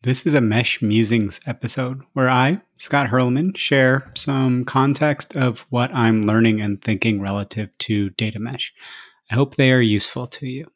This is a Mesh Musings episode where I, Scott Hurlman, share some context of what I'm learning and thinking relative to data mesh. I hope they are useful to you.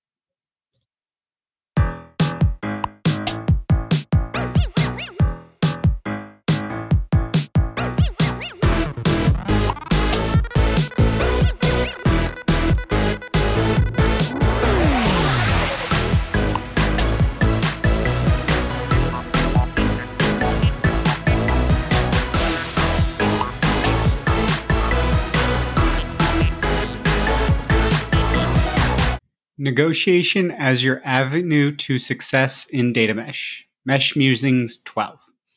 Negotiation as your avenue to success in data mesh. Mesh Musings 12.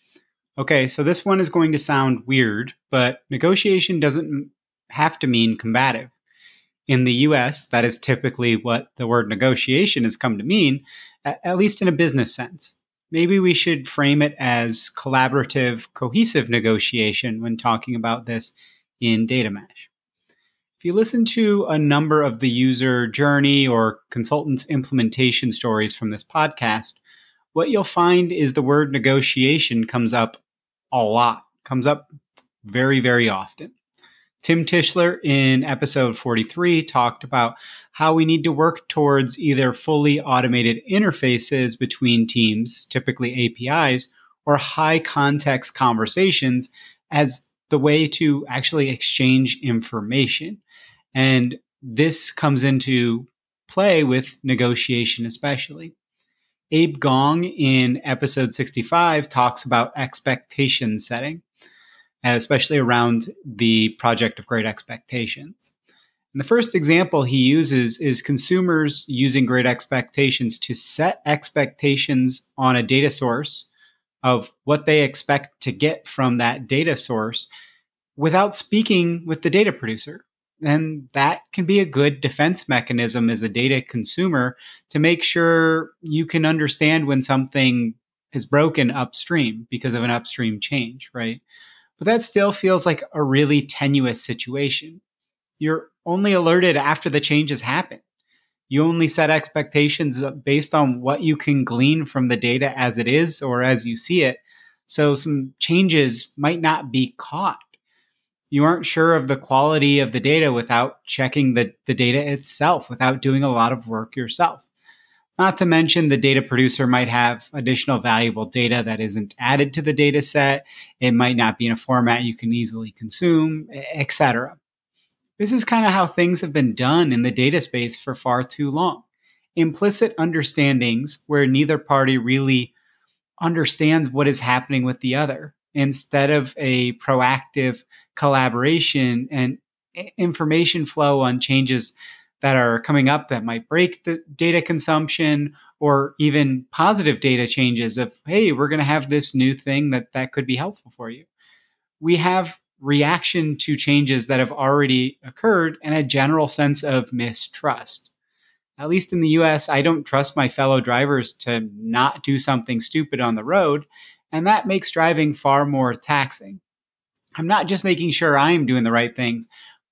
Okay, so this one is going to sound weird, but negotiation doesn't have to mean combative. In the US, that is typically what the word negotiation has come to mean, at least in a business sense. Maybe we should frame it as collaborative, cohesive negotiation when talking about this in data mesh. If you listen to a number of the user journey or consultants implementation stories from this podcast, what you'll find is the word negotiation comes up a lot, comes up very, very often. Tim Tischler in episode 43 talked about how we need to work towards either fully automated interfaces between teams, typically APIs, or high context conversations as the way to actually exchange information. And this comes into play with negotiation, especially. Abe Gong in episode 65 talks about expectation setting, especially around the project of Great Expectations. And the first example he uses is consumers using Great Expectations to set expectations on a data source of what they expect to get from that data source without speaking with the data producer. And that can be a good defense mechanism as a data consumer to make sure you can understand when something is broken upstream because of an upstream change, right? But that still feels like a really tenuous situation. You're only alerted after the changes happen. You only set expectations based on what you can glean from the data as it is or as you see it. So some changes might not be caught. You aren't sure of the quality of the data without checking the data itself, without doing a lot of work yourself. Not to mention the data producer might have additional valuable data that isn't added to the data set. It might not be in a format you can easily consume, etc. This is kind of how things have been done in the data space for far too long. Implicit understandings where neither party really understands what is happening with the other, instead of a proactive collaboration and information flow on changes that are coming up that might break the data consumption, or even positive data changes of, hey, we're going to have this new thing that could be helpful for you. We have reaction to changes that have already occurred and a general sense of mistrust. At least in the US, I don't trust my fellow drivers to not do something stupid on the road, and that makes driving far more taxing. I'm not just making sure I'm doing the right things,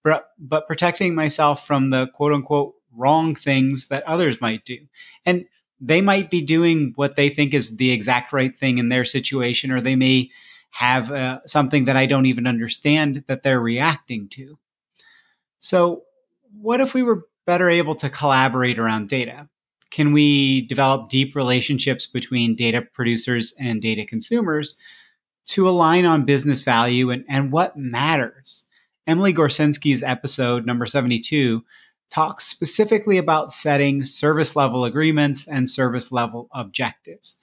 but protecting myself from the quote unquote wrong things that others might do. And they might be doing what they think is the exact right thing in their situation, or they may have something that I don't even understand that they're reacting to. So, what if we were better able to collaborate around data? Can we develop deep relationships between data producers and data consumers to align on business value and what matters? Emily Gorsinski's episode number 72 talks specifically about setting service level agreements and service level objectives.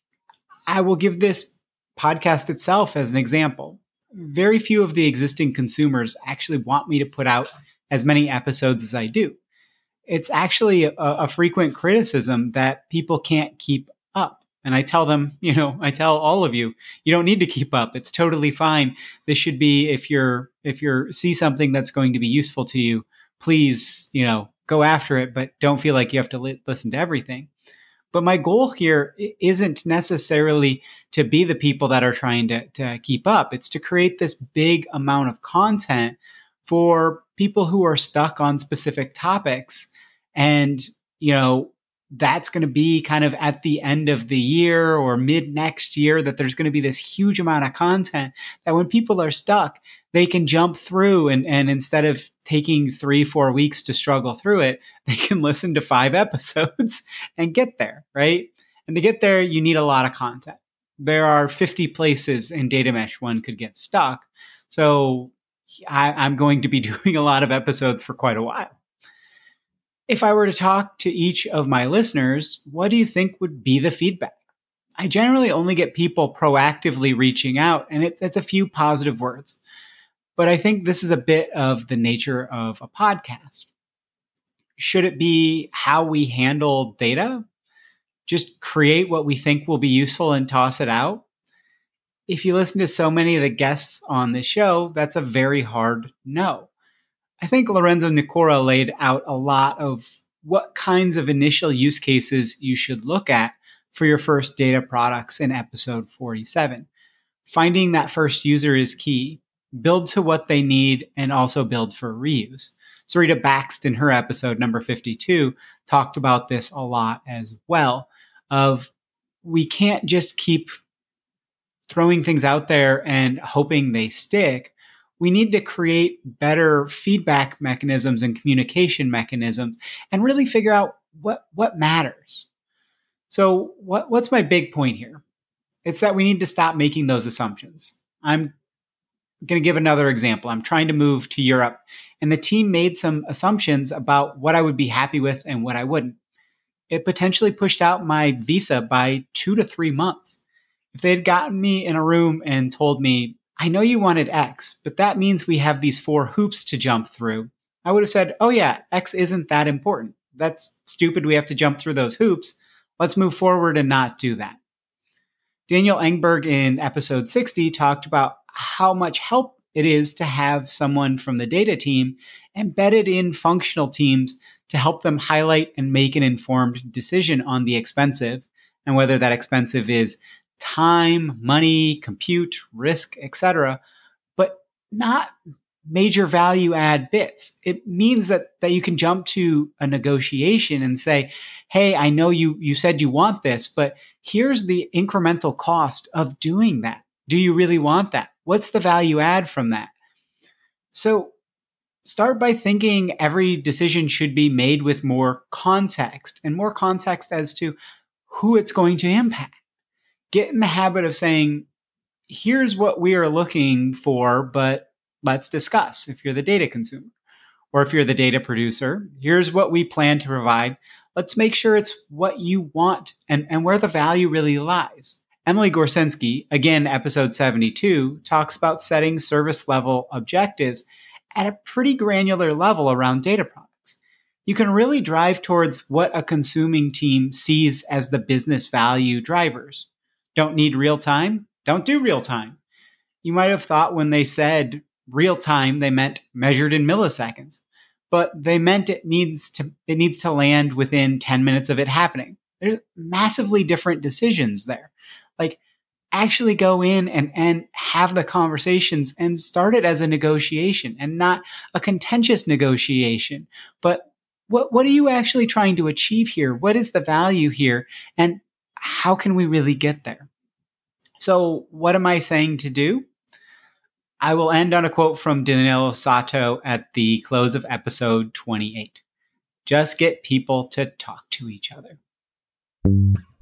I will give this podcast itself as an example. Very few of the existing consumers actually want me to put out as many episodes as I do. It's actually a frequent criticism that people can't keep up. And I tell them, I tell all of you, you don't need to keep up. It's totally fine. This should be, if you see something that's going to be useful to you, please, go after it, but don't feel like you have to listen to everything. But my goal here isn't necessarily to be the people that are trying to keep up. It's to create this big amount of content for people who are stuck on specific topics and, that's going to be kind of at the end of the year or mid next year, that there's going to be this huge amount of content that when people are stuck, they can jump through and instead of taking 3-4 weeks to struggle through it, they can listen to 5 episodes and get there, right? And to get there, you need a lot of content. There are 50 places in data mesh one could get stuck. So I'm going to be doing a lot of episodes for quite a while. If I were to talk to each of my listeners, what do you think would be the feedback? I generally only get people proactively reaching out, and it's a few positive words. But I think this is a bit of the nature of a podcast. Should it be how we handle data? Just create what we think will be useful and toss it out? If you listen to so many of the guests on this show, that's a very hard no. I think Lorenzo Nicora laid out a lot of what kinds of initial use cases you should look at for your first data products in episode 47. Finding that first user is key. Build to what they need and also build for reuse. Sarita Bakst in her episode number 52 talked about this a lot as well, of we can't just keep throwing things out there and hoping they stick. We need to create better feedback mechanisms and communication mechanisms and really figure out what matters. So what's my big point here? It's that we need to stop making those assumptions. I'm going to give another example. I'm trying to move to Europe, and the team made some assumptions about what I would be happy with and what I wouldn't. It potentially pushed out my visa by 2 to 3 months. If they had gotten me in a room and told me, I know you wanted X, but that means we have these 4 hoops to jump through, I would have said, oh yeah, X isn't that important. That's stupid. We have to jump through those hoops. Let's move forward and not do that. Daniel Engberg in episode 60 talked about how much help it is to have someone from the data team embedded in functional teams to help them highlight and make an informed decision on the expensive, and whether that expensive is time, money, compute, risk, etc., but not major value add bits. It means that you can jump to a negotiation and say, hey, I know you said you want this, but here's the incremental cost of doing that. Do you really want that? What's the value add from that? So start by thinking every decision should be made with more context, and more context as to who it's going to impact. Get in the habit of saying, here's what we are looking for, but let's discuss. If you're the data consumer, or if you're the data producer, here's what we plan to provide. Let's make sure it's what you want and where the value really lies. Emily Gorsenski, again, episode 72, talks about setting service level objectives at a pretty granular level around data products. You can really drive towards what a consuming team sees as the business value drivers. Don't need real time? Don't do real time. You might have thought when they said real time, they meant measured in milliseconds, but they meant it needs to land within 10 minutes of it happening. There's massively different decisions there. Like, actually go in and have the conversations and start it as a negotiation and not a contentious negotiation. But what are you actually trying to achieve here? What is the value here? And how can we really get there? So what am I saying to do? I will end on a quote from Danilo Sato at the close of episode 28. Just get people to talk to each other.